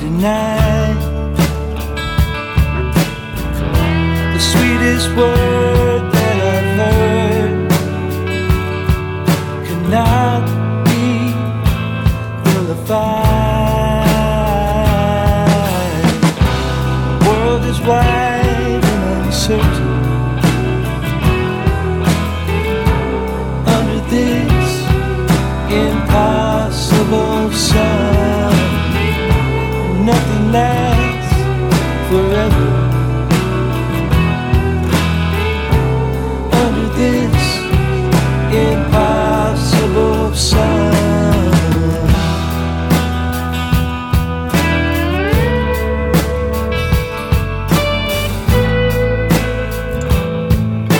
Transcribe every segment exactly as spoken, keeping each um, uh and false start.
deny the sweetest word that I've heard cannot be vilified. The world is wide and uncertain under this impossible sun. Nothing lasts forever under this impossible sun.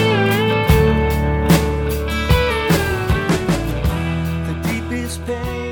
The deepest pain